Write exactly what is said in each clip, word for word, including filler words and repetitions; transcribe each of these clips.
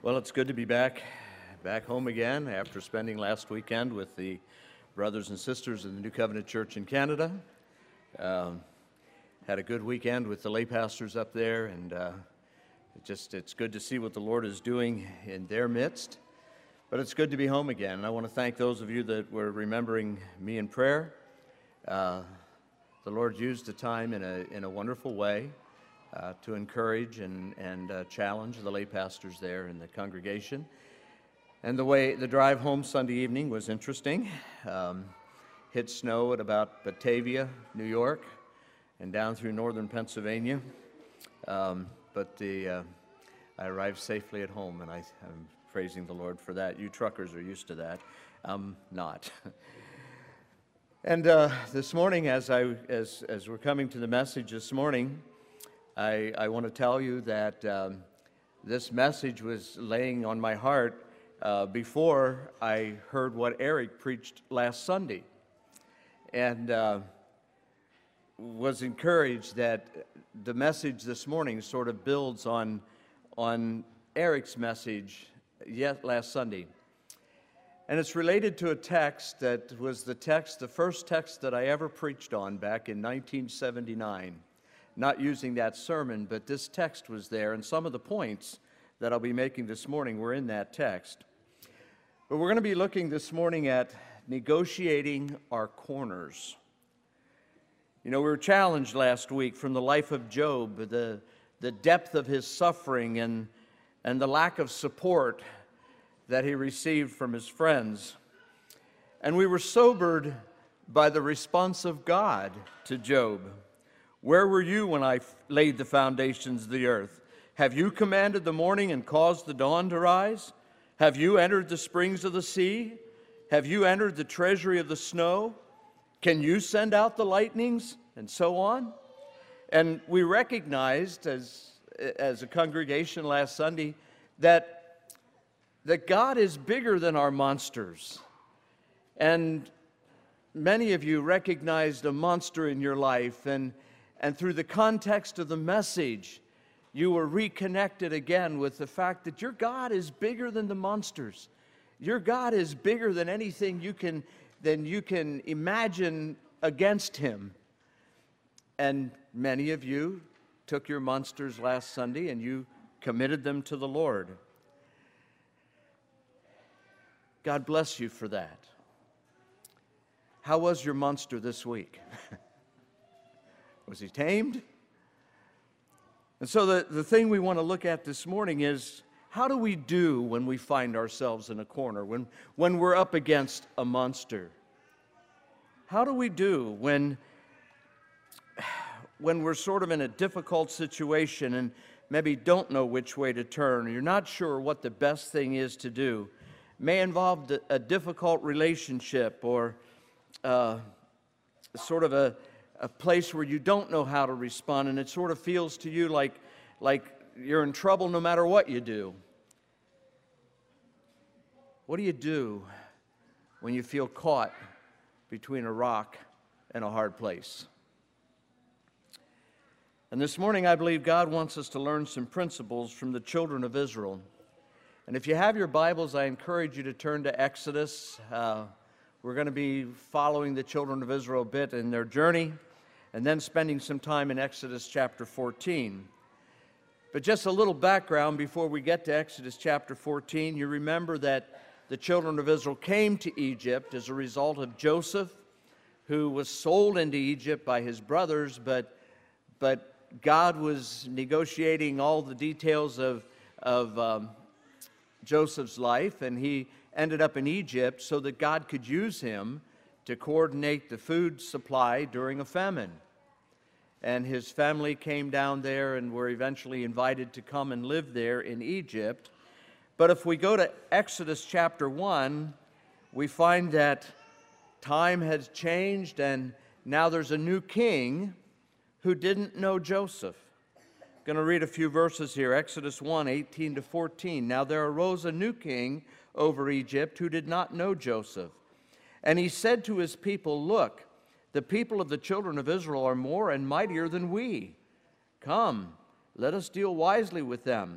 Well, it's good to be back, back home again after spending last weekend with the brothers and sisters of the New Covenant Church in Canada. Um, had a good weekend with the lay pastors up there, and uh, it just it's good to see what the Lord is doing in their midst. But it's good to be home again, and I want to thank those of you that were remembering me in prayer. Uh, the Lord used the time in a in a wonderful way. Uh, to encourage and, and uh, challenge the lay pastors there in the congregation. And the way the drive home Sunday evening was interesting. Um, hit snow at about Batavia, New York, and down through northern Pennsylvania. Um, but the uh, I arrived safely at home, and I, I'm praising the Lord for that. You truckers are used to that. I'm not. And uh, this morning, as I as as we're coming to the message this morning, I, I want to tell you that um, this message was laying on my heart uh, before I heard what Eric preached last Sunday, and uh, was encouraged that the message this morning sort of builds on, on Eric's message yet last Sunday. And it's related to a text that was the text, the first text that I ever preached on back in nineteen seventy-nine. Not using that sermon, but this text was there, and some of the points that I'll be making this morning were in that text. But we're going to be looking this morning at negotiating our corners. You know, we were challenged last week from the life of Job, the, the depth of his suffering and, and the lack of support that he received from his friends. And we were sobered by the response of God to Job. Where were you when I laid the foundations of the earth? Have you commanded the morning and caused the dawn to rise? Have you entered the springs of the sea? Have you entered the treasury of the snow? Can you send out the lightnings? And so on. And we recognized as, as a congregation last Sunday that, that God is bigger than our monsters. And many of you recognized a monster in your life, and And through the context of the message, you were reconnected again with the fact that your God is bigger than the monsters. Your God is bigger than anything you can, than you can imagine against Him. And many of you took your monsters last Sunday and you committed them to the Lord. God bless you for that. How was your monster this week? Was he tamed? And so the, the thing we want to look at this morning is, how do we do when we find ourselves in a corner, when, when we're up against a monster? How do we do when, when we're sort of in a difficult situation and maybe don't know which way to turn, or you're not sure what the best thing is to do? It may involve a difficult relationship, or uh, sort of a a place where you don't know how to respond, and it sort of feels to you like, like you're in trouble no matter what you do. What do you do when you feel caught between a rock and a hard place? And this morning, I believe God wants us to learn some principles from the children of Israel. And if you have your Bibles, I encourage you to turn to Exodus. Uh, we're going to be following the children of Israel a bit in their journey, and then spending some time in Exodus chapter fourteen. But just a little background before we get to Exodus chapter fourteen. You remember that the children of Israel came to Egypt as a result of Joseph, who was sold into Egypt by his brothers, but, but God was negotiating all the details of, of um, Joseph's life, and he ended up in Egypt so that God could use him to coordinate the food supply during a famine. And his family came down there and were eventually invited to come and live there in Egypt. But if we go to Exodus chapter one, we find that time has changed, and now there's a new king who didn't know Joseph. I'm going to read a few verses here. Exodus one, eighteen to fourteen. Now there arose a new king over Egypt who did not know Joseph. And he said to his people, "Look, the people of the children of Israel are more and mightier than we. Come, let us deal wisely with them,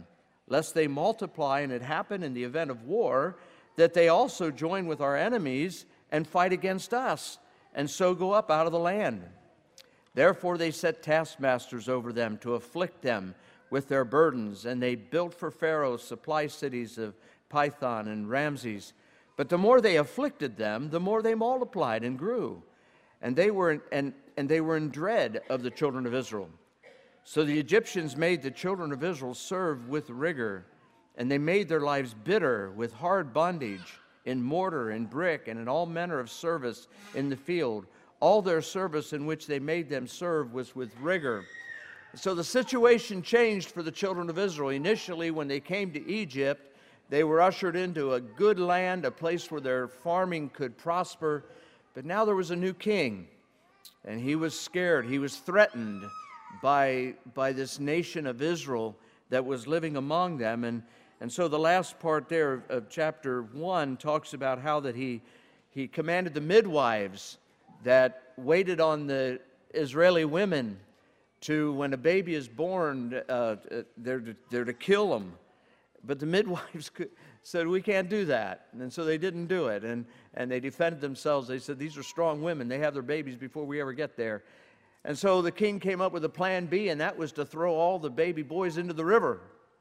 lest they multiply and it happen in the event of war, that they also join with our enemies and fight against us, and so go up out of the land. Therefore they set taskmasters over them to afflict them with their burdens, and they built for Pharaoh supply cities of Pithom and Ramses. But the more they afflicted them, the more they multiplied and grew, and they were in, and, and they were in dread of the children of Israel. So the Egyptians made the children of Israel serve with rigor, and they made their lives bitter with hard bondage, in mortar and brick, and in all manner of service in the field. All their service in which they made them serve was with rigor. So the situation changed for the children of Israel. Initially, when they came to Egypt, they were ushered into a good land, a place where their farming could prosper. But now there was a new king, and he was scared. He was threatened by, by this nation of Israel that was living among them. And, and so the last part there of, of chapter one talks about how that he, he commanded the midwives that waited on the Israeli women to, when a baby is born, uh, they're, to, they're to kill them. But the midwives could, said, we can't do that. And so they didn't do it. And, and they defended themselves. They said, these are strong women. They have their babies before we ever get there. And so the king came up with a plan B, and that was to throw all the baby boys into the river.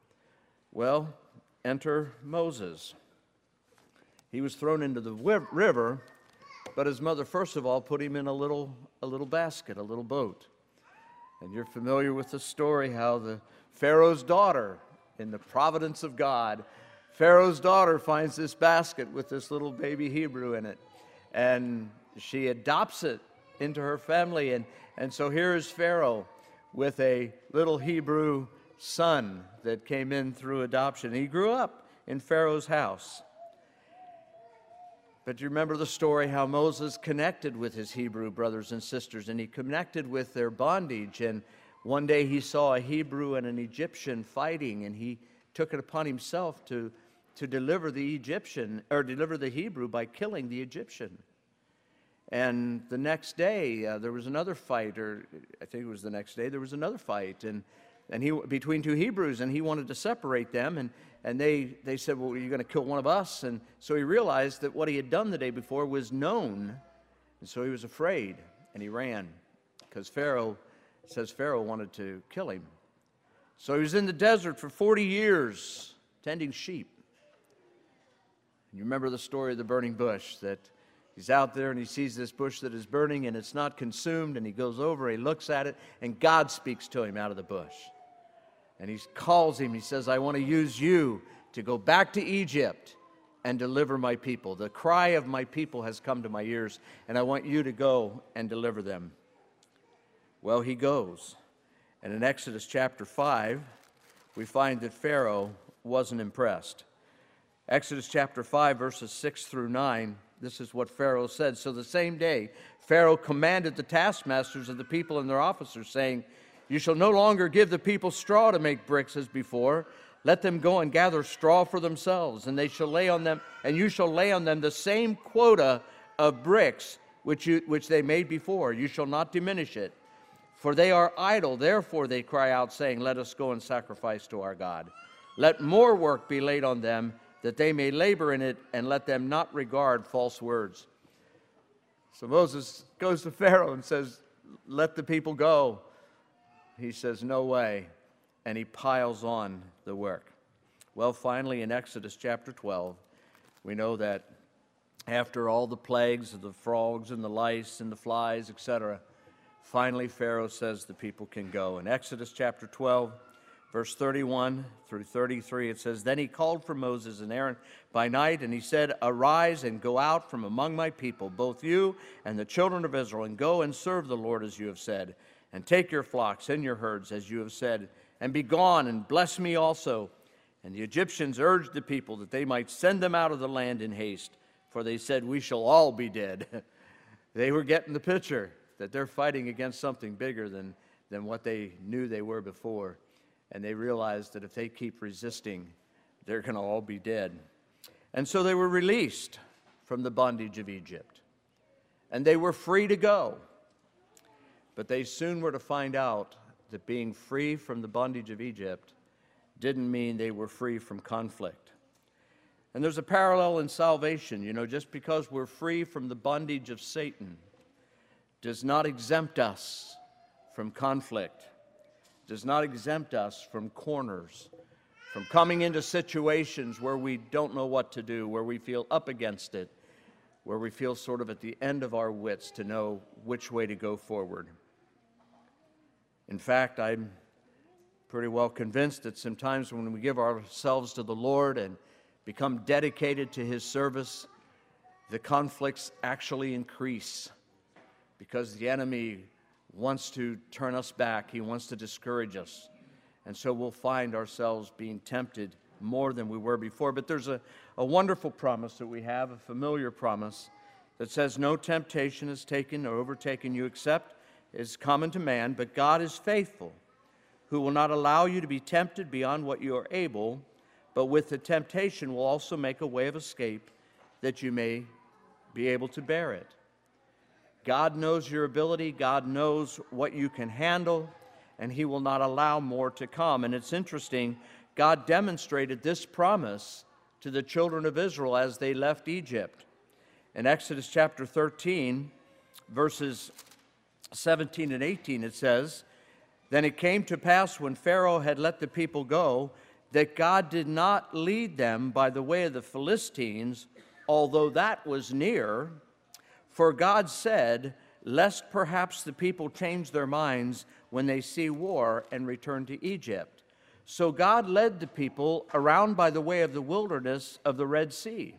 Well, enter Moses. He was thrown into the river, but his mother, first of all, put him in a little, a little basket, a little boat. And you're familiar with the story how the Pharaoh's daughter, in the providence of God, Pharaoh's daughter finds this basket with this little baby Hebrew in it. And she adopts it into her family. And, and so here is Pharaoh with a little Hebrew son that came in through adoption. He grew up in Pharaoh's house. But you remember the story how Moses connected with his Hebrew brothers and sisters, and he connected with their bondage. And one day he saw a Hebrew and an Egyptian fighting, and he took it upon himself to, to deliver the Egyptian, or deliver the Hebrew by killing the Egyptian. And the next day uh, there was another fight, or I think it was the next day, there was another fight, and, and he between two Hebrews, and he wanted to separate them, and, and they, they said, well, are you going to kill one of us? And so he realized that what he had done the day before was known, and so he was afraid, and he ran, because Pharaoh, says Pharaoh wanted to kill him. So he was in the desert for forty years, tending sheep. And you remember the story of the burning bush, that he's out there and he sees this bush that is burning and it's not consumed, and he goes over, he looks at it, and God speaks to him out of the bush. And he calls him, he says, I want to use you to go back to Egypt and deliver my people. The cry of my people has come to my ears, and I want you to go and deliver them. Well, he goes. And in Exodus chapter five, we find that Pharaoh wasn't impressed. Exodus chapter five, verses six through nine, this is what Pharaoh said. So the same day, Pharaoh commanded the taskmasters of the people and their officers, saying, you shall no longer give the people straw to make bricks as before. Let them go and gather straw for themselves, and they shall lay on them, and you shall lay on them the same quota of bricks which you, which they made before. You shall not diminish it. For they are idle, therefore they cry out, saying, let us go and sacrifice to our God. Let more work be laid on them, that they may labor in it, and let them not regard false words. So Moses goes to Pharaoh and says, let the people go. He says, no way. And he piles on the work. Well, finally, in Exodus chapter twelve, we know that after all the plagues of the frogs and the lice and the flies, et cetera, finally, Pharaoh says the people can go. In Exodus chapter twelve, verse thirty-one through thirty-three, it says, then he called for Moses and Aaron by night, and he said, arise and go out from among my people, both you and the children of Israel, and go and serve the Lord as you have said, and take your flocks and your herds as you have said, and be gone and bless me also. And the Egyptians urged the people that they might send them out of the land in haste, for they said, we shall all be dead. They were getting the picture that they're fighting against something bigger than, than what they knew they were before. And they realized that if they keep resisting, they're going to all be dead. And so they were released from the bondage of Egypt. And they were free to go. But they soon were to find out that being free from the bondage of Egypt didn't mean they were free from conflict. And there's a parallel in salvation. You know, just because we're free from the bondage of Satan does not exempt us from conflict, does not exempt us from corners, from coming into situations where we don't know what to do, where we feel up against it, where we feel sort of at the end of our wits to know which way to go forward. In fact, I'm pretty well convinced that sometimes when we give ourselves to the Lord and become dedicated to His service, the conflicts actually increase because the enemy wants to turn us back. He wants to discourage us. And so we'll find ourselves being tempted more than we were before. But there's a, a wonderful promise that we have, a familiar promise that says, no temptation is taken or overtaken you except is common to man, but God is faithful, who will not allow you to be tempted beyond what you are able, but with the temptation will also make a way of escape that you may be able to bear it. God knows your ability. God knows what you can handle, and He will not allow more to come. And it's interesting, God demonstrated this promise to the children of Israel as they left Egypt. In Exodus chapter thirteen, verses seventeen and eighteen, it says, "Then it came to pass when Pharaoh had let the people go, that God did not lead them by the way of the Philistines, although that was near. For God said, lest perhaps the people change their minds when they see war and return to Egypt. So God led the people around by the way of the wilderness of the Red Sea."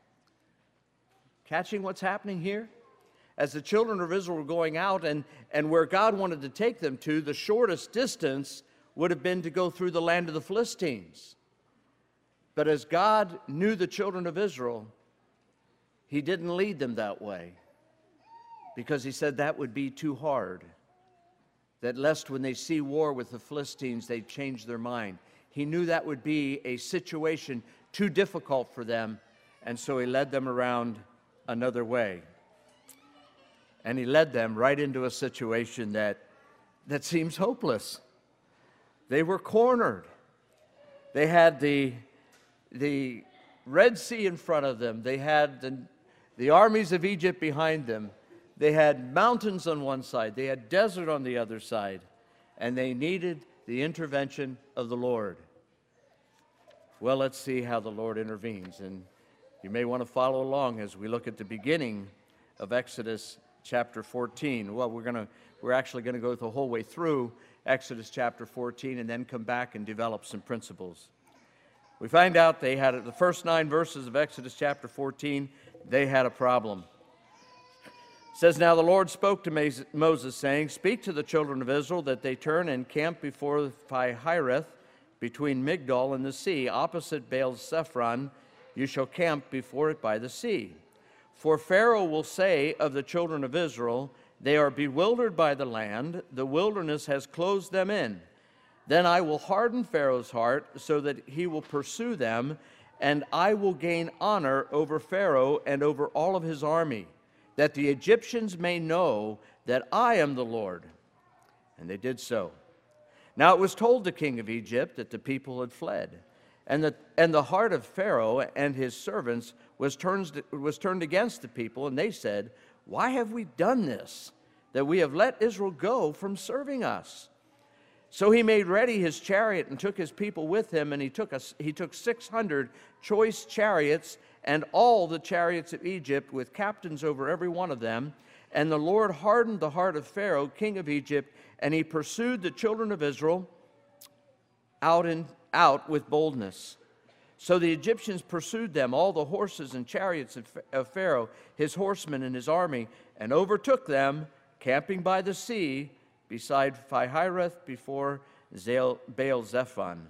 Catching what's happening here? As the children of Israel were going out and, and where God wanted to take them to, the shortest distance would have been to go through the land of the Philistines. But as God knew the children of Israel, He didn't lead them that way, because He said that would be too hard, that lest when they see war with the Philistines, they'd change their mind. He knew that would be a situation too difficult for them, and so He led them around another way. And He led them right into a situation that, that seems hopeless. They were cornered. They had the, the Red Sea in front of them. They had the, the armies of Egypt behind them. They had mountains on one side. They had desert on the other side. And they needed the intervention of the Lord. Well, let's see how the Lord intervenes. And you may want to follow along as we look at the beginning of Exodus chapter fourteen. Well, we're going to we're actually going to go the whole way through Exodus chapter fourteen and then come back and develop some principles. We find out they had the first nine verses of Exodus chapter fourteen, they had a problem. It says, "Now the Lord spoke to Moses, saying, Speak to the children of Israel that they turn and camp before Pi-Hireth, between Migdol and the sea, opposite Baal-Zephon. You shall camp before it by the sea. For Pharaoh will say of the children of Israel, They are bewildered by the land, the wilderness has closed them in. Then I will harden Pharaoh's heart so that he will pursue them, and I will gain honor over Pharaoh and over all of his army, that the Egyptians may know that I am the Lord." And they did so. Now it was told the king of Egypt that the people had fled, and the, and the heart of Pharaoh and his servants was turned, was turned against the people, and they said, "Why have we done this, that we have let Israel go from serving us?" So he made ready his chariot and took his people with him, and he took, a, he took six hundred choice chariots and all the chariots of Egypt with captains over every one of them. And the Lord hardened the heart of Pharaoh, king of Egypt, and he pursued the children of Israel out and out with boldness. So the Egyptians pursued them, all the horses and chariots of Pharaoh, his horsemen and his army, and overtook them, camping by the sea, beside Pi-Hireth, before Baal-Zephon.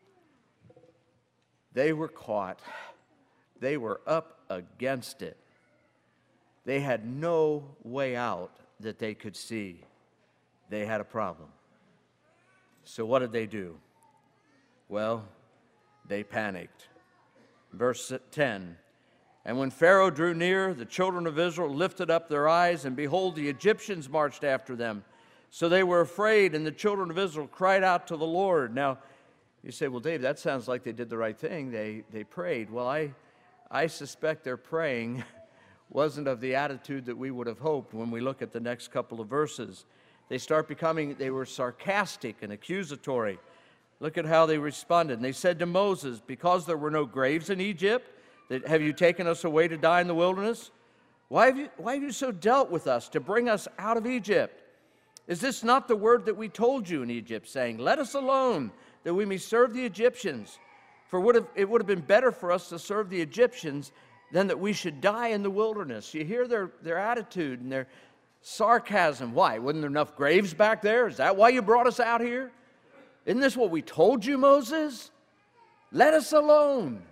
They were caught. They were up against it. They had no way out that they could see. They had a problem. So what did they do? Well, they panicked. Verse ten, "And when Pharaoh drew near, the children of Israel lifted up their eyes, and behold, the Egyptians marched after them. So they were afraid, and the children of Israel cried out to the Lord." Now, You say, well, Dave, that sounds like they did the right thing. They, they prayed. Well, I, I suspect their praying wasn't of the attitude that we would have hoped when we look at the next couple of verses. They start becoming, they were sarcastic and accusatory. Look at how they responded. And they said to Moses, because there were no graves in Egypt, that have you taken us away to die in the wilderness? Why have you, why have you so dealt with us to bring us out of Egypt? Is this not the word that we told you in Egypt, saying, let us alone, that we may serve the Egyptians? For would have, it would have been better for us to serve the Egyptians than that we should die in the wilderness. You hear their, their attitude and their sarcasm. Why? Wasn't there enough graves back there? Is that why you brought us out here? Isn't this what we told you, Moses? Let us alone.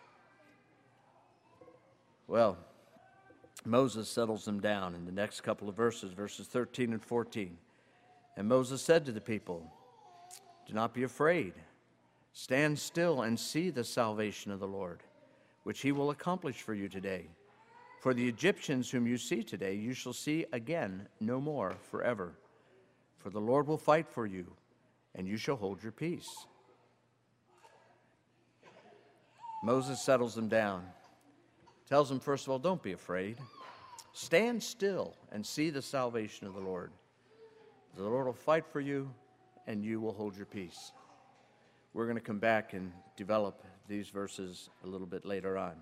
Well, Moses settles them down in the next couple of verses, verses thirteen and fourteen. And Moses said to the people, do not be afraid. Stand still and see the salvation of the Lord, which he will accomplish for you today. For the Egyptians whom you see today, you shall see again no more forever. For the Lord will fight for you, and you shall hold your peace. Moses settles them down. Tells them, first of all, don't be afraid. Stand still and see the salvation of the Lord. The Lord will fight for you, and you will hold your peace. We're going to come back and develop these verses a little bit later on.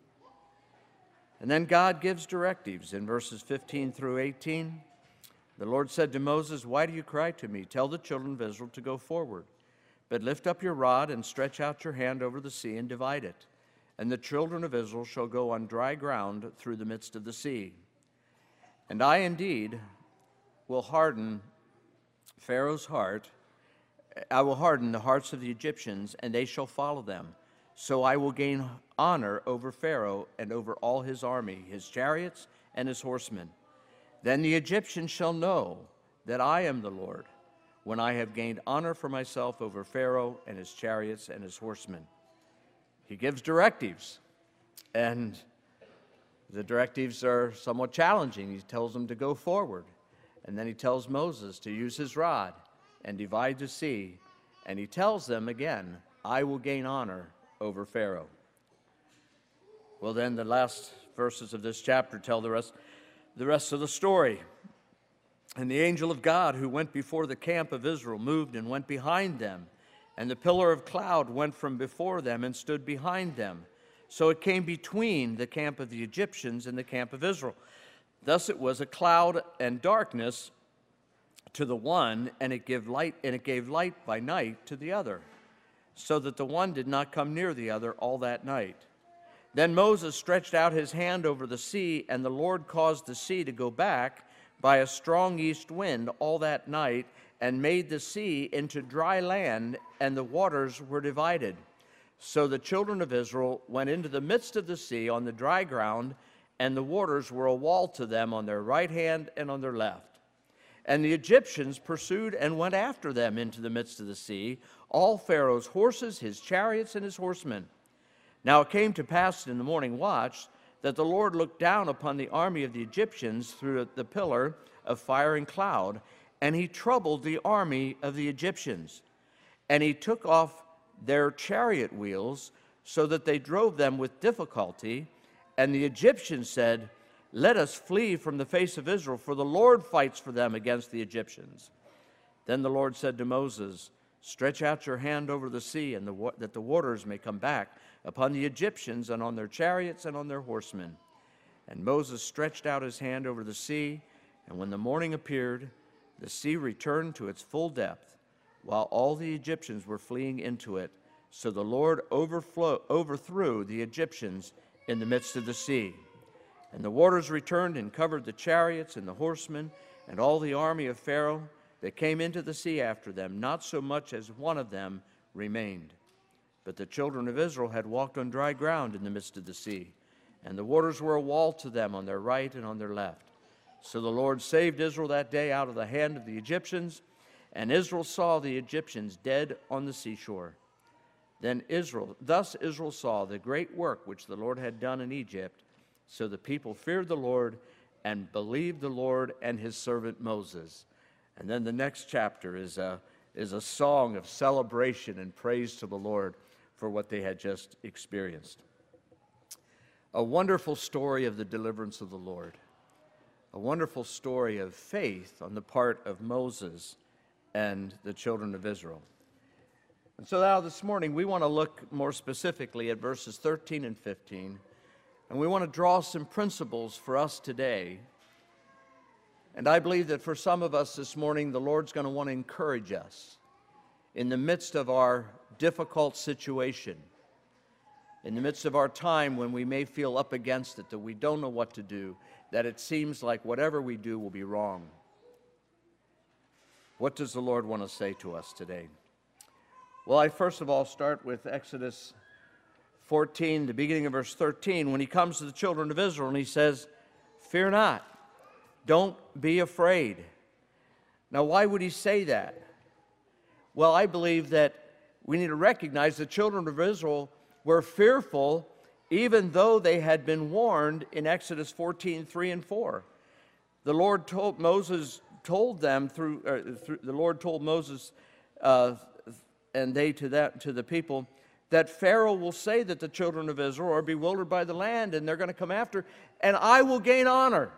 And then God gives directives in verses fifteen through eighteen. The Lord said to Moses, why do you cry to me? Tell the children of Israel to go forward. But lift up your rod and stretch out your hand over the sea and divide it. And the children of Israel shall go on dry ground through the midst of the sea. And I indeed will harden Pharaoh's heart. I will harden the hearts of the Egyptians, and they shall follow them. So I will gain honor over Pharaoh and over all his army, his chariots and his horsemen. Then the Egyptians shall know that I am the Lord, when I have gained honor for myself over Pharaoh and his chariots and his horsemen. He gives directives, and the directives are somewhat challenging. He tells them to go forward, and then he tells Moses to use his rod and divide the sea, and he tells them again, I will gain honor over Pharaoh. Well, then the last verses of this chapter tell the rest, the rest of the story. And the angel of God who went before the camp of Israel moved and went behind them, and the pillar of cloud went from before them and stood behind them. So it came between the camp of the Egyptians and the camp of Israel. Thus it was a cloud and darkness to the one, and it gave light, and it gave light by night to the other, so that the one did not come near the other all that night. Then Moses stretched out his hand over the sea, and the Lord caused the sea to go back by a strong east wind all that night, and made the sea into dry land, and the waters were divided. So the children of Israel went into the midst of the sea on the dry ground, and the waters were a wall to them on their right hand and on their left. And the Egyptians pursued and went after them into the midst of the sea, all Pharaoh's horses, his chariots, and his horsemen. Now it came to pass in the morning watch that the Lord looked down upon the army of the Egyptians through the pillar of fire and cloud, and he troubled the army of the Egyptians. And he took off their chariot wheels, so that they drove them with difficulty. And the Egyptians said, let us flee from the face of Israel, for the Lord fights for them against the Egyptians. Then the Lord said to Moses, stretch out your hand over the sea, and the, that the waters may come back upon the Egyptians and on their chariots and on their horsemen. And Moses stretched out his hand over the sea, and when the morning appeared, the sea returned to its full depth, while all the Egyptians were fleeing into it. So the Lord overflow, overthrew the Egyptians in the midst of the sea. And the waters returned and covered the chariots and the horsemen and all the army of Pharaoh that came into the sea after them. Not so much as one of them remained. But the children of Israel had walked on dry ground in the midst of the sea, and the waters were a wall to them on their right and on their left. So the Lord saved Israel that day out of the hand of the Egyptians, and Israel saw the Egyptians dead on the seashore. Then Israel, thus Israel saw the great work which the Lord had done in Egypt. So the people feared the Lord and believed the Lord and his servant Moses. And then the next chapter is a, is a song of celebration and praise to the Lord for what they had just experienced. A wonderful story of the deliverance of the Lord. A wonderful story of faith on the part of Moses and the children of Israel. And so now this morning we want to look more specifically at verses thirteen and fifteen, and we want to draw some principles for us today. And I believe that for some of us this morning, the Lord's going to want to encourage us in the midst of our difficult situation, in the midst of our time when we may feel up against it, that we don't know what to do, that it seems like whatever we do will be wrong. What does the Lord want to say to us today? Well, I first of all start with Exodus fourteen, the beginning of verse thirteen, when he comes to the children of Israel and he says, "Fear not, don't be afraid." Now, why would he say that? Well, I believe that we need to recognize the children of Israel were fearful even though they had been warned in Exodus fourteen, three and four. The Lord told Moses, told them through, uh, through the Lord told Moses uh, and they to that to the people that Pharaoh will say that the children of Israel are bewildered by the land and they're going to come after, and I will gain honor.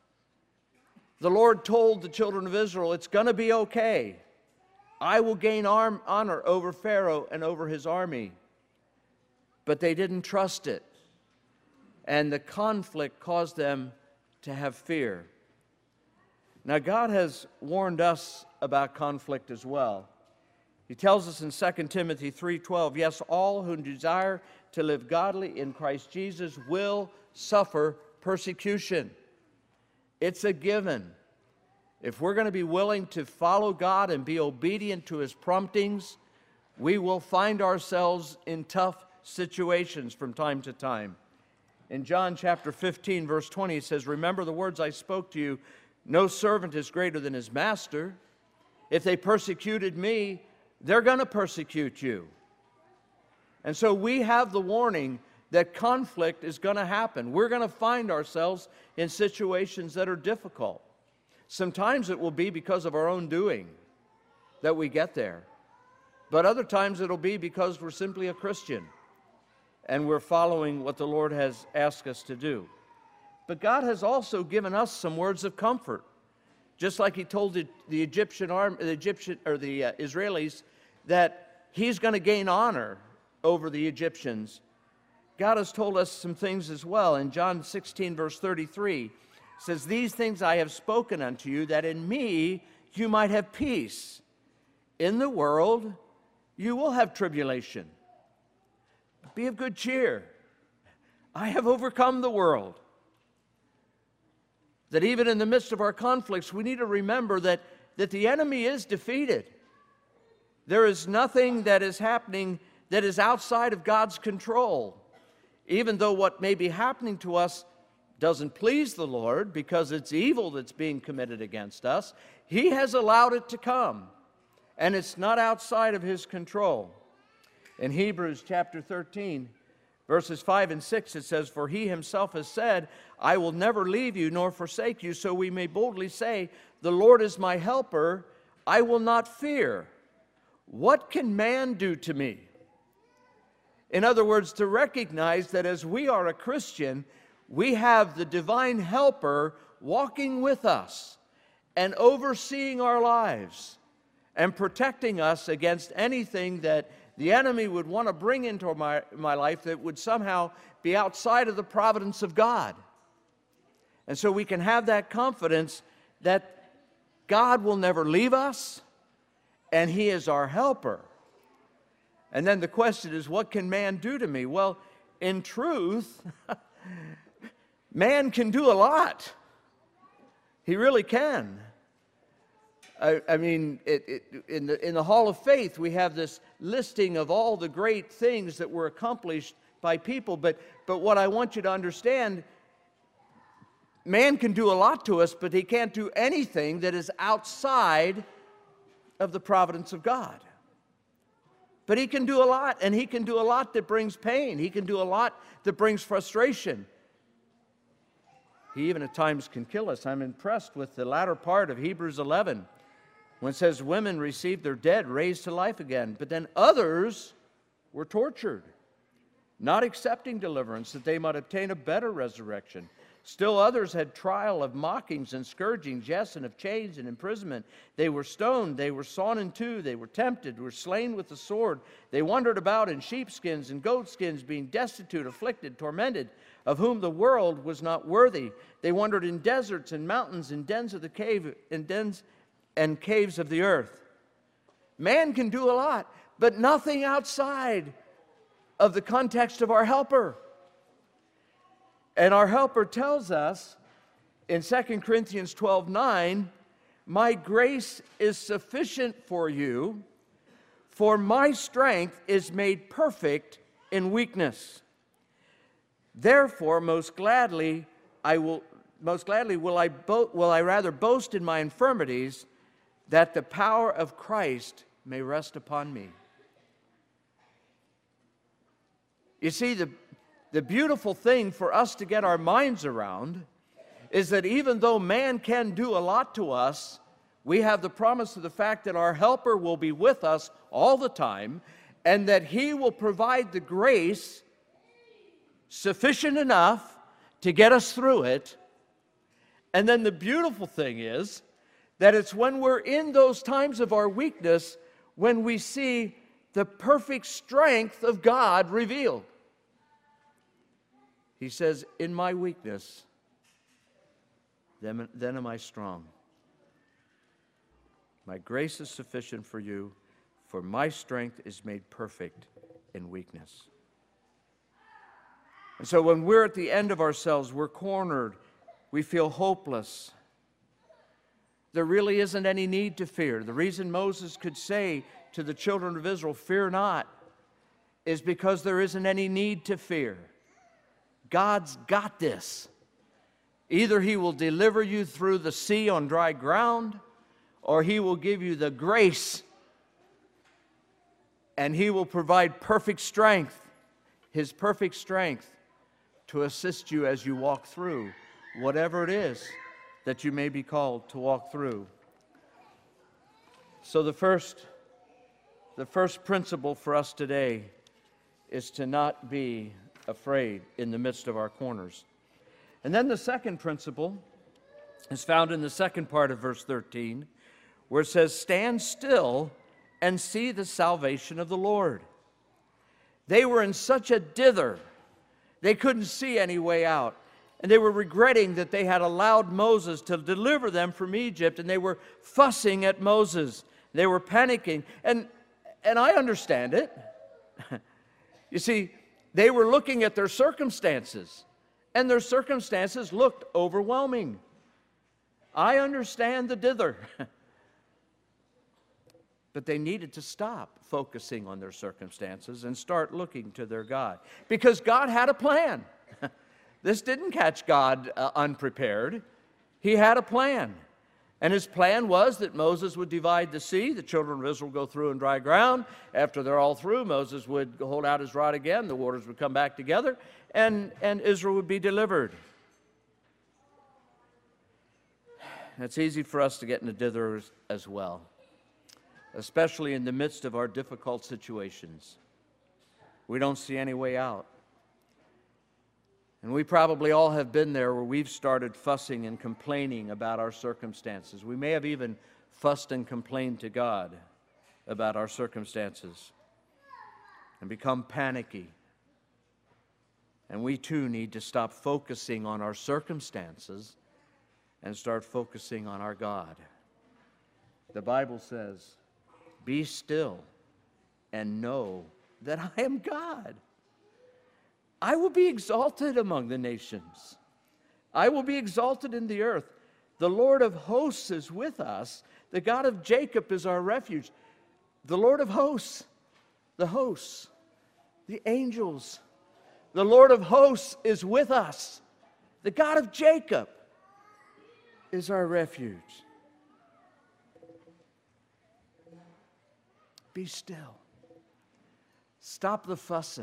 The Lord told the children of Israel, it's going to be okay. I will gain arm, honor over Pharaoh and over his army. But they didn't trust it. And the conflict caused them to have fear. Now, God has warned us about conflict as well. He tells us in Second Timothy three twelve, yes, all who desire to live godly in Christ Jesus will suffer persecution. It's a given. If we're going to be willing to follow God and be obedient to His promptings, we will find ourselves in tough situations from time to time. In John chapter fifteen, verse twenty, it says, remember the words I spoke to you, no servant is greater than his master. If they persecuted me, they're going to persecute you. And so we have the warning that conflict is going to happen. We're going to find ourselves in situations that are difficult. Sometimes it will be because of our own doing that we get there. But other times it'll be because we're simply a Christian and we're following what the Lord has asked us to do. But God has also given us some words of comfort. Just like He told the, the Egyptian army, the Egyptian or the uh, Israelis that He's going to gain honor over the Egyptians. God has told us some things as well. In John sixteen, verse thirty-three, it says, these things I have spoken unto you, that in me you might have peace. In the world you will have tribulation. Be of good cheer. I have overcome the world. That even in the midst of our conflicts, we need to remember that, that the enemy is defeated. There is nothing that is happening that is outside of God's control. Even though what may be happening to us doesn't please the Lord because it's evil that's being committed against us, He has allowed it to come. And it's not outside of His control. In Hebrews chapter thirteen, verses five and six, it says, for He Himself has said, I will never leave you nor forsake you, so we may boldly say, the Lord is my helper, I will not fear. What can man do to me? In other words, to recognize that as we are a Christian, we have the divine helper walking with us and overseeing our lives and protecting us against anything that the enemy would want to bring into my, my life that would somehow be outside of the providence of God. And so we can have that confidence that God will never leave us and He is our helper. And then the question is, what can man do to me? Well, in truth, man can do a lot. He really can. I, I mean, it, it, in, the, in the Hall of Faith, we have this listing of all the great things that were accomplished by people. But, but what I want you to understand, man can do a lot to us, but he can't do anything that is outside of the providence of God. But he can do a lot, and he can do a lot that brings pain. He can do a lot that brings frustration. He even at times can kill us. I'm impressed with the latter part of Hebrews eleven. when it says women received their dead raised to life again. But then others were tortured, not accepting deliverance, that they might obtain a better resurrection. Still others had trial of mockings and scourgings, yes, and of chains and imprisonment. They were stoned, they were sawn in two, they were tempted, were slain with the sword. They wandered about in sheepskins and goatskins, being destitute, afflicted, tormented, of whom the world was not worthy. They wandered in deserts and mountains, in dens of the cave, in dens and caves of the earth. Man can do a lot, but nothing outside of the context of our helper. And our helper tells us in Second Corinthians twelve nine, my grace is sufficient for you, for my strength is made perfect in weakness. Therefore, most gladly I will most gladly will I bo- will I rather boast in my infirmities, that the power of Christ may rest upon me. You see, the The beautiful thing for us to get our minds around is that even though man can do a lot to us, we have the promise of the fact that our helper will be with us all the time, and that he will provide the grace sufficient enough to get us through it. And then the beautiful thing is that it's when we're in those times of our weakness when we see the perfect strength of God revealed. He says, in my weakness, then, then am I strong. My grace is sufficient for you, for my strength is made perfect in weakness. And so when we're at the end of ourselves, we're cornered, we feel hopeless, there really isn't any need to fear. The reason Moses could say to the children of Israel, fear not, is because there isn't any need to fear. God's got this. Either he will deliver you through the sea on dry ground, or he will give you the grace, and he will provide perfect strength, his perfect strength, to assist you as you walk through whatever it is that you may be called to walk through. So the first, the first principle for us today is to not be afraid in the midst of our corners. And then the second principle is found in the second part of verse thirteen, where it says, stand still and see the salvation of the Lord. They were in such a dither, they couldn't see any way out. And they were regretting that they had allowed Moses to deliver them from Egypt, and they were fussing at Moses. They were panicking. And, and I understand it. You see, they were looking at their circumstances, and their circumstances looked overwhelming. I understand the dither. But they needed to stop focusing on their circumstances and start looking to their God. Because God had a plan. This didn't catch God uh, unprepared. He had a plan. And his plan was that Moses would divide the sea, the children of Israel go through in dry ground. After they're all through, Moses would hold out his rod again, the waters would come back together, and, and Israel would be delivered. It's easy for us to get in a dither as well, especially in the midst of our difficult situations. We don't see any way out. And we probably all have been there where we've started fussing and complaining about our circumstances. We may have even fussed and complained to God about our circumstances and become panicky. And we too need to stop focusing on our circumstances and start focusing on our God. The Bible says, be still and know that I am God. I will be exalted among the nations. I will be exalted in the earth. The Lord of hosts is with us. The God of Jacob is our refuge. The Lord of hosts, the hosts, the angels. The Lord of hosts is with us. The God of Jacob is our refuge. Be still. Stop the fussing.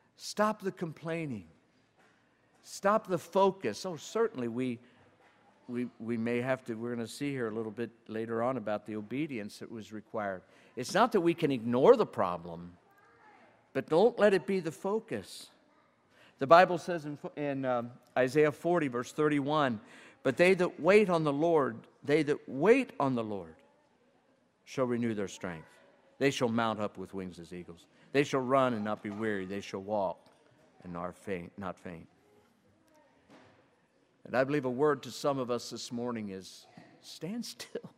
Stop the complaining. Stop the focus. Oh, certainly we, we, we may have to, we're going to see here a little bit later on about the obedience that was required. It's not that we can ignore the problem, but don't let it be the focus. The Bible says in, in um, Isaiah forty, verse thirty-one, but they that wait on the Lord, they that wait on the Lord shall renew their strength. They shall mount up with wings as eagles. They shall run and not be weary. They shall walk and not faint. Not faint. And I believe a word to some of us this morning is, stand still.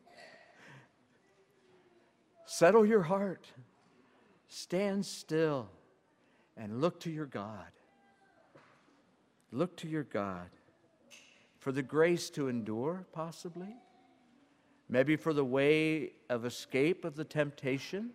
Settle your heart. Stand still and look to your God. Look to your God for the grace to endure, possibly. Maybe for the way of escape of the temptation.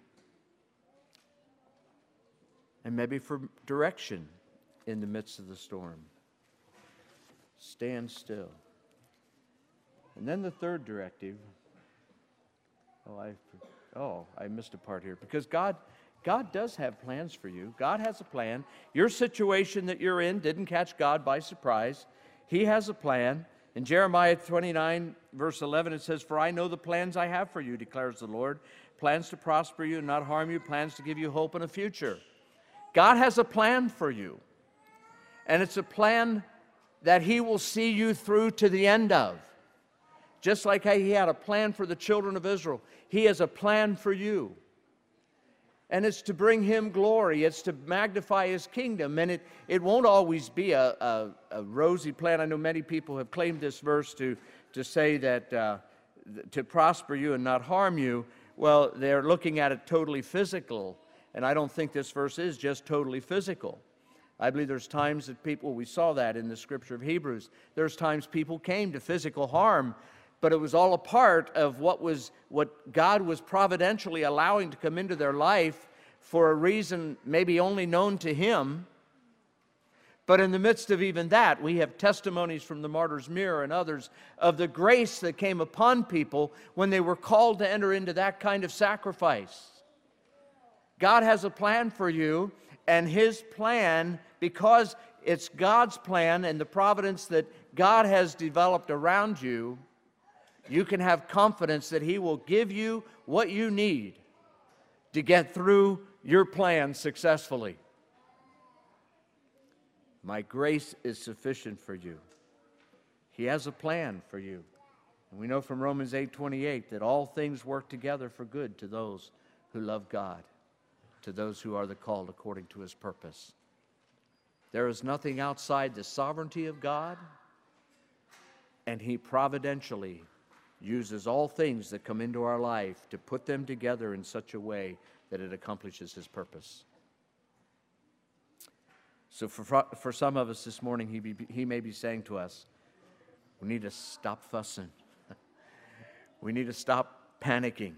And maybe for direction in the midst of the storm. Stand still. And then the third directive. Oh, I, oh, I missed a part here. Because God... God does have plans for you. God has a plan. Your situation that you're in didn't catch God by surprise. He has a plan. In Jeremiah twenty-nine, verse eleven, it says, for I know the plans I have for you, declares the Lord. Plans to prosper you and not harm you. Plans to give you hope and a future. God has a plan for you. And it's a plan that He will see you through to the end of. Just like how He had a plan for the children of Israel, He has a plan for you. And it's to bring Him glory. It's to magnify His kingdom. And it, it won't always be a, a, a rosy plan. I know many people have claimed this verse to, to say that uh, to prosper you and not harm you. Well, they're looking at it totally physical. And I don't think this verse is just totally physical. I believe there's times that people, we saw that in the scripture of Hebrews, there's times people came to physical harm, but it was all a part of what was what God was providentially allowing to come into their life for a reason maybe only known to Him. But in the midst of even that, we have testimonies from the Martyr's Mirror and others of the grace that came upon people when they were called to enter into that kind of sacrifice. God has a plan for you, and His plan, because it's God's plan and the providence that God has developed around you, you can have confidence that He will give you what you need to get through your plan successfully. My grace is sufficient for you. He has a plan for you. And we know from Romans eight twenty-eight that all things work together for good to those who love God, to those who are the called according to His purpose. There is nothing outside the sovereignty of God, and He providentially uses all things that come into our life to put them together in such a way that it accomplishes His purpose. So for, for some of us this morning, he, be, he may be saying to us, we need to stop fussing. We need to stop panicking.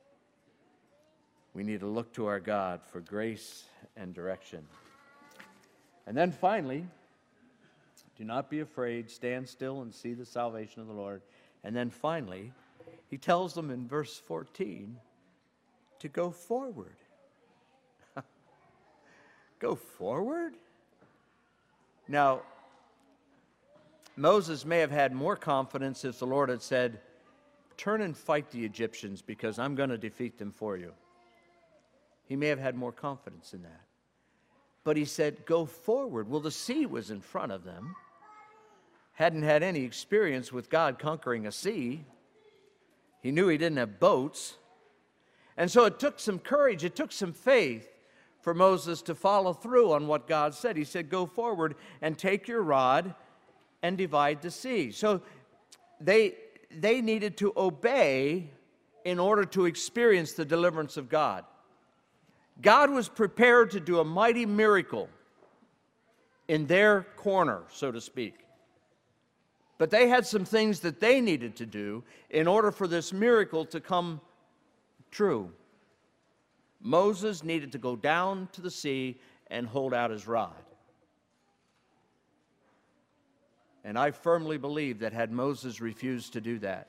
We need to look to our God for grace and direction. And then finally, do not be afraid, stand still and see the salvation of the Lord. And then finally, He tells them in verse fourteen to go forward. Go forward? Now, Moses may have had more confidence if the Lord had said, turn and fight the Egyptians because I'm going to defeat them for you. He may have had more confidence in that. But He said, go forward. Well, the sea was in front of them. Hadn't had any experience with God conquering a sea. He knew He didn't have boats. And so it took some courage, it took some faith for Moses to follow through on what God said. He said, go forward and take your rod and divide the sea. So they, they needed to obey in order to experience the deliverance of God. God was prepared to do a mighty miracle in their corner, so to speak. But they had some things that they needed to do in order for this miracle to come true. Moses needed to go down to the sea and hold out his rod. And I firmly believe that had Moses refused to do that,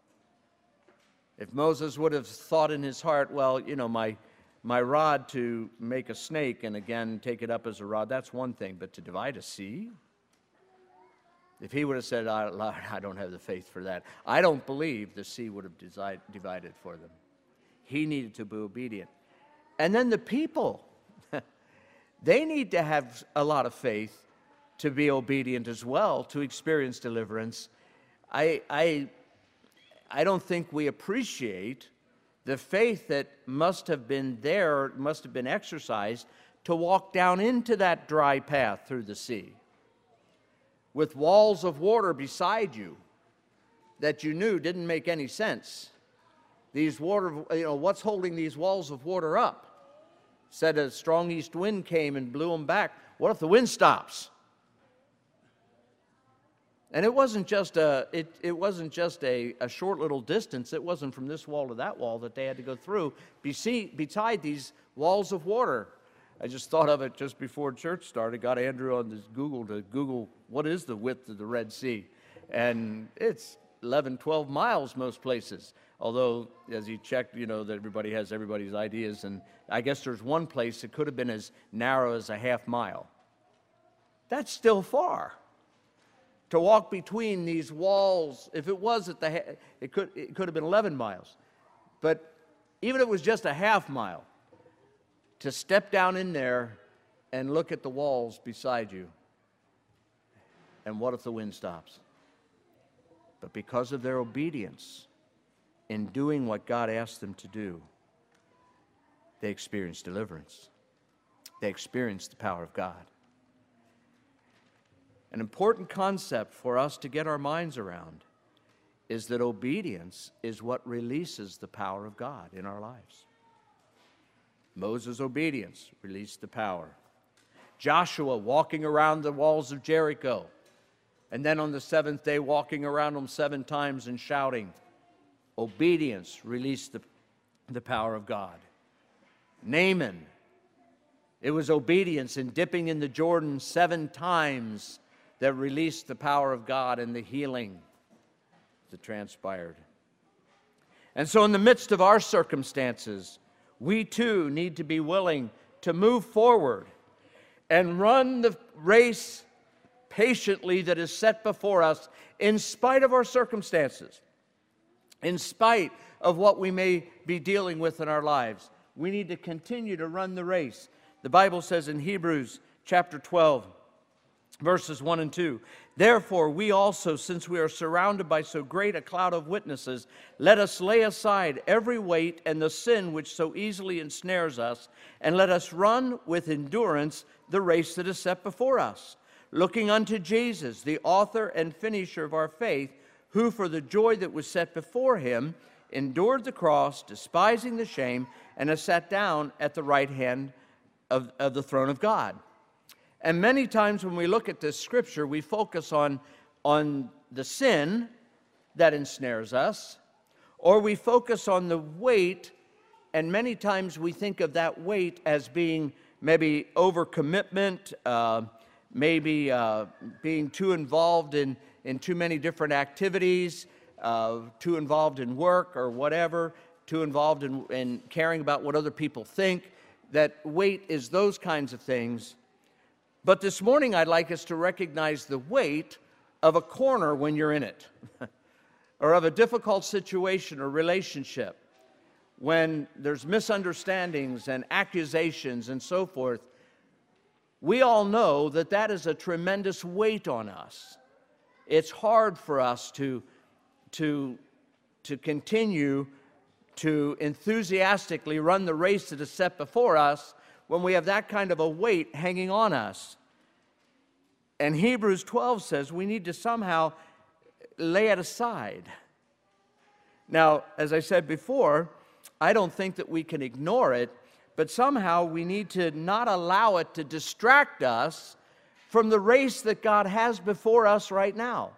if Moses would have thought in his heart, well, you know, my, my rod to make a snake and again take it up as a rod, that's one thing, but to divide a sea? If he would have said, "I, Lord, I don't have the faith for that," I don't believe the sea would have desi- divided for them. He needed to be obedient. And then the people, they need to have a lot of faith to be obedient as well, to experience deliverance. I, I, I don't think we appreciate the faith that must have been there, must have been exercised to walk down into that dry path through the sea with walls of water beside you that you knew didn't make any sense. These water, you know, what's holding these walls of water up? Said a strong east wind came and blew them back. What if the wind stops? And it wasn't just a it, it wasn't just a, a short little distance. It wasn't from this wall to that wall that they had to go through beside these walls of water. I just thought of it just before church started. Got Andrew on this Google to Google what is the width of the Red Sea. And it's eleven, twelve miles most places. Although, as he checked, you know, that everybody has everybody's ideas. And I guess there's one place that could have been as narrow as a half mile. That's still far. To walk between these walls, if it was at the, it could, it could have been eleven miles. But even if it was just a half mile, to step down in there and look at the walls beside you. And what if the wind stops? But because of their obedience in doing what God asked them to do, they experienced deliverance. They experienced the power of God. An important concept for us to get our minds around is that obedience is what releases the power of God in our lives. Moses' obedience released the power. Joshua walking around the walls of Jericho, and then on the seventh day walking around them seven times and shouting. Obedience released the, the power of God. Naaman, it was obedience in dipping in the Jordan seven times that released the power of God and the healing that transpired. And so in the midst of our circumstances, we too need to be willing to move forward and run the race patiently that is set before us in spite of our circumstances, in spite of what we may be dealing with in our lives. We need to continue to run the race. The Bible says in Hebrews chapter twelve, verses one and two, "Therefore we also, since we are surrounded by so great a cloud of witnesses, let us lay aside every weight and the sin which so easily ensnares us, and let us run with endurance the race that is set before us, looking unto Jesus, the author and finisher of our faith, who for the joy that was set before him endured the cross, despising the shame, and has sat down at the right hand of, of the throne of God." And many times when we look at this scripture, we focus on, on the sin that ensnares us, or we focus on the weight, and many times we think of that weight as being maybe overcommitment, uh, maybe uh, being too involved in, in too many different activities, uh, too involved in work or whatever, too involved in, in caring about what other people think. That weight is those kinds of things. But this morning, I'd like us to recognize the weight of a corner when you're in it, or of a difficult situation or relationship, when there's misunderstandings and accusations and so forth. We all know that that is a tremendous weight on us. It's hard for us to, to, to continue to enthusiastically run the race that is set before us when we have that kind of a weight hanging on us. And Hebrews twelve says we need to somehow lay it aside. Now, as I said before, I don't think that we can ignore it, but somehow we need to not allow it to distract us from the race that God has before us right now.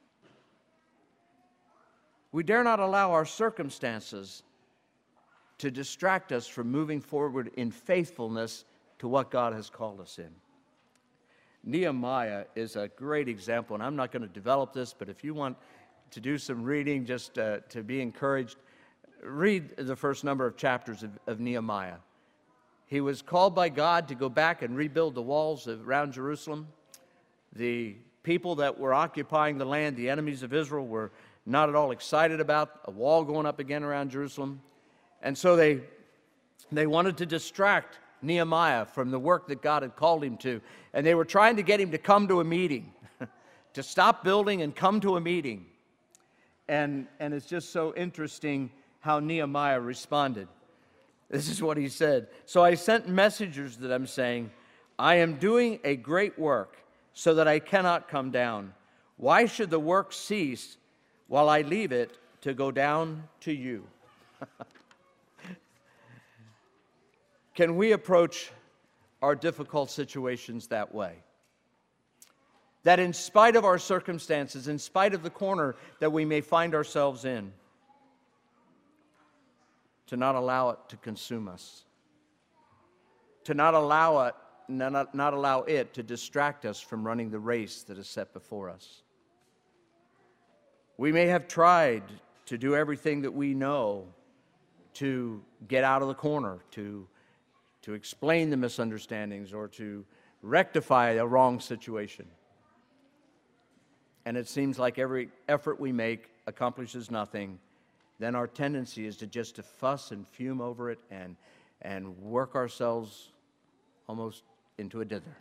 We dare not allow our circumstances to distract us from moving forward in faithfulness to what God has called us in. Nehemiah is a great example, and I'm not going to develop this, but if you want to do some reading just uh, to be encouraged, read the first number of chapters of, of Nehemiah. He was called by God to go back and rebuild the walls around Jerusalem. The people that were occupying the land, the enemies of Israel, were not at all excited about a wall going up again around Jerusalem. And so they, they wanted to distract Nehemiah from the work that God had called him to. And they were trying to get him to come to a meeting, to stop building and come to a meeting. And, and it's just so interesting how Nehemiah responded. This is what he said. So I sent messengers to them saying, I am doing a great work so that I cannot come down. Why should the work cease while I leave it to go down to you? Can we approach our difficult situations that way? That in spite of our circumstances, in spite of the corner that we may find ourselves in, to not allow it to consume us, to not allow it, not, not allow it to distract us from running the race that is set before us. We may have tried to do everything that we know to get out of the corner, to, to explain the misunderstandings or to rectify a wrong situation. And it seems like every effort we make accomplishes nothing. Then our tendency is to just to fuss and fume over it and, and work ourselves almost into a dither.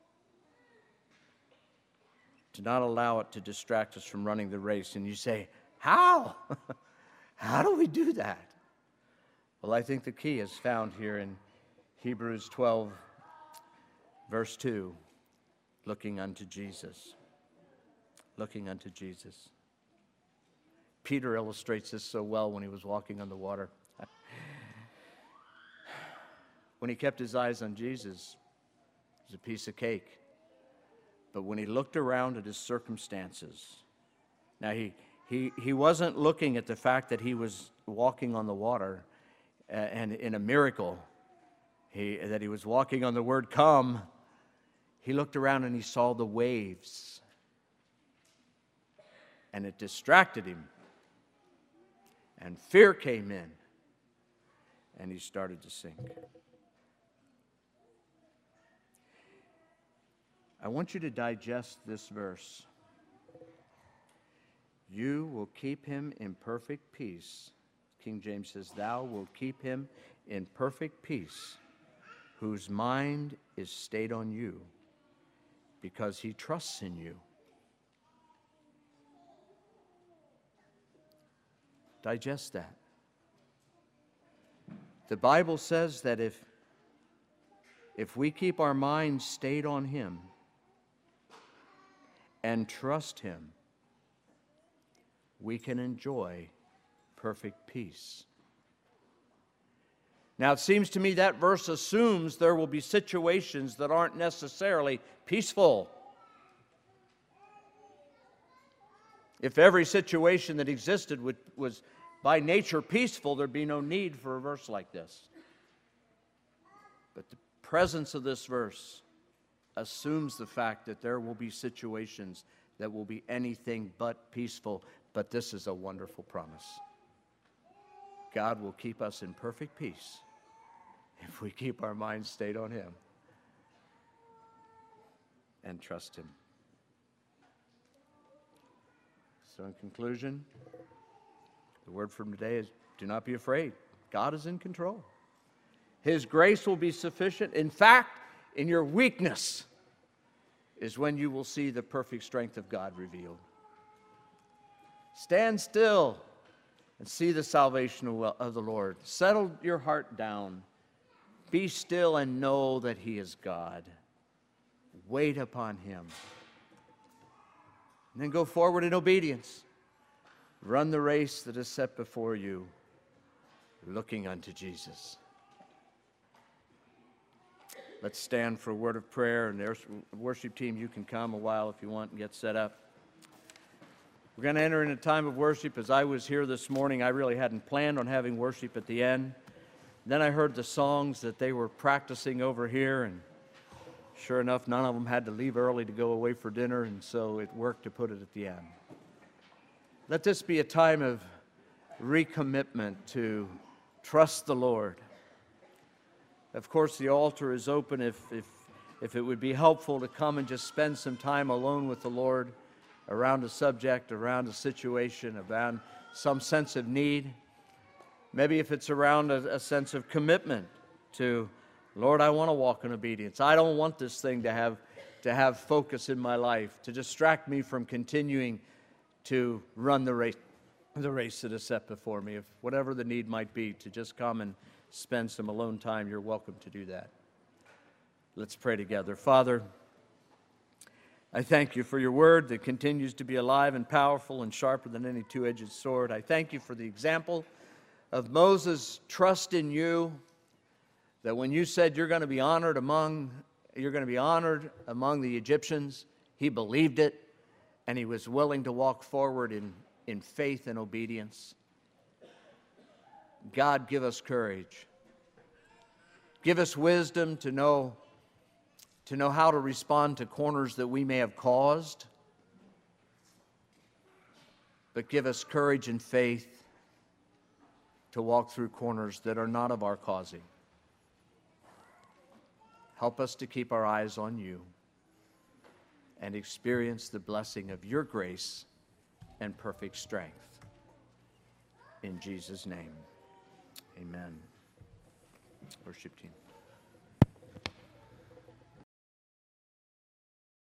To not allow it to distract us from running the race. And you say, how? How do we do that? Well, I think the key is found here in Hebrews twelve, verse two, looking unto Jesus. Looking unto Jesus. Peter illustrates this so well when he was walking on the water. When he kept his eyes on Jesus, it was a piece of cake. But when he looked around at his circumstances, now he, he, he wasn't looking at the fact that he was walking on the water uh, and in a miracle, he, that he was walking on the word come. He looked around and he saw the waves. And it distracted him. And fear came in. And he started to sink. I want you to digest this verse. You will keep him in perfect peace. King James says, thou wilt keep him in perfect peace, whose mind is stayed on you, because he trusts in you. Digest that. The Bible says that if, if we keep our minds stayed on him and trust him, we can enjoy perfect peace. Now, it seems to me that verse assumes there will be situations that aren't necessarily peaceful. If every situation that existed would, was by nature peaceful, there'd be no need for a verse like this. But the presence of this verse assumes the fact that there will be situations that will be anything but peaceful, but this is a wonderful promise. God will keep us in perfect peace if we keep our minds stayed on him and trust him. So in conclusion, the word from today is, do not be afraid. God is in control. His grace will be sufficient. In fact, in your weakness is when you will see the perfect strength of God revealed. Stand still and see the salvation of the Lord. Settle your heart down. Be still and know that he is God. Wait upon him. And then go forward in obedience. Run the race that is set before you, looking unto Jesus. Let's stand for a word of prayer, and there's worship team, you can come a while if you want and get set up. We're going to enter into a time of worship. As I was here this morning, I really hadn't planned on having worship at the end. Then I heard the songs that they were practicing over here, and sure enough, none of them had to leave early to go away for dinner, and so it worked to put it at the end. Let this be a time of recommitment to trust the Lord. Of course, the altar is open if, if if it would be helpful to come and just spend some time alone with the Lord around a subject, around a situation, around some sense of need. Maybe if it's around a, a sense of commitment to, Lord, I want to walk in obedience. I don't want this thing to have, to have focus in my life, to distract me from continuing to run the race, the race that is set before me. If whatever the need might be, to just come and spend some alone time, you're welcome to do that. Let's pray together. Father, I thank you for your word that continues to be alive and powerful and sharper than any two-edged sword. I thank you for the example of Moses' trust in you, that when you said you're going to be honored among, you're going to be honored among the Egyptians, he believed it, and he was willing to walk forward in, in faith and obedience. God, give us courage. Give us wisdom to know, to know how to respond to corners that we may have caused, but give us courage and faith to walk through corners that are not of our causing. Help us to keep our eyes on you and experience the blessing of your grace and perfect strength. In Jesus' name, amen. Worship team.